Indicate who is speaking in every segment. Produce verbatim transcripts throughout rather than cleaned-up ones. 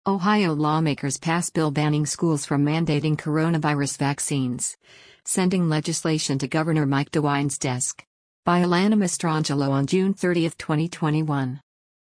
Speaker 1: Ohio lawmakers pass bill banning schools from mandating coronavirus vaccines, sending legislation to Governor Mike DeWine's desk. By Alana Mastrangelo on June thirtieth, twenty twenty-one.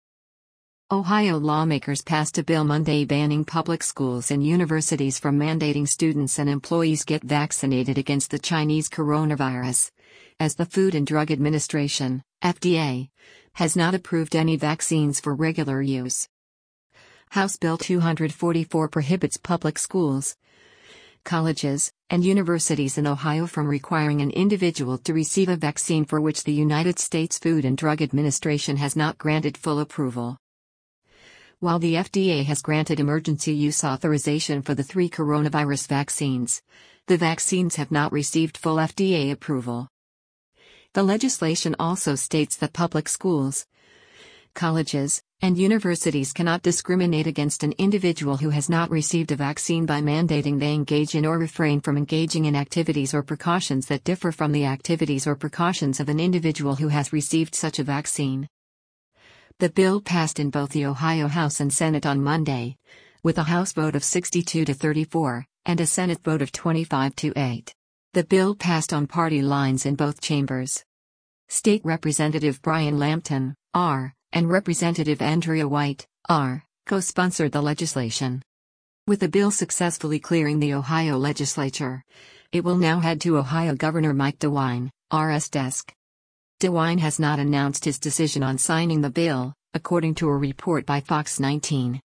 Speaker 1: Ohio lawmakers passed a bill Monday banning public schools and universities from mandating students and employees get vaccinated against the Chinese coronavirus, as the Food and Drug Administration, F D A, has not approved any vaccines for regular use. House Bill two forty-four prohibits public schools, colleges, and universities in Ohio from requiring an individual to receive a vaccine for which the United States Food and Drug Administration has not granted full approval. While the F D A has granted emergency use authorization for the three coronavirus vaccines, the vaccines have not received full F D A approval. The legislation also states that public schools, colleges, and universities cannot discriminate against an individual who has not received a vaccine by mandating they engage in or refrain from engaging in activities or precautions that differ from the activities or precautions of an individual who has received such a vaccine. The bill passed in both the Ohio House and Senate on Monday, with a House vote of sixty-two to thirty-four, and a Senate vote of twenty-five to eight. The bill passed on party lines in both chambers. State Representative Brian Lampton, R., and Representative Andrea White, R., co-sponsored the legislation. With the bill successfully clearing the Ohio legislature, it will now head to Ohio Governor Mike DeWine, R's desk. DeWine has not announced his decision on signing the bill, according to a report by Fox nineteen.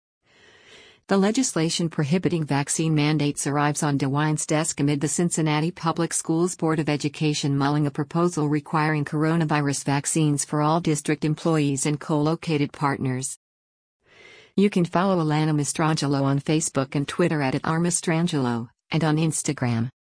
Speaker 1: The legislation prohibiting vaccine mandates arrives on DeWine's desk amid the Cincinnati Public Schools Board of Education mulling a proposal requiring coronavirus vaccines for all district employees and co-located partners. You can follow Alana Mastrangelo on Facebook and Twitter at, at r mastrangelo, and on Instagram.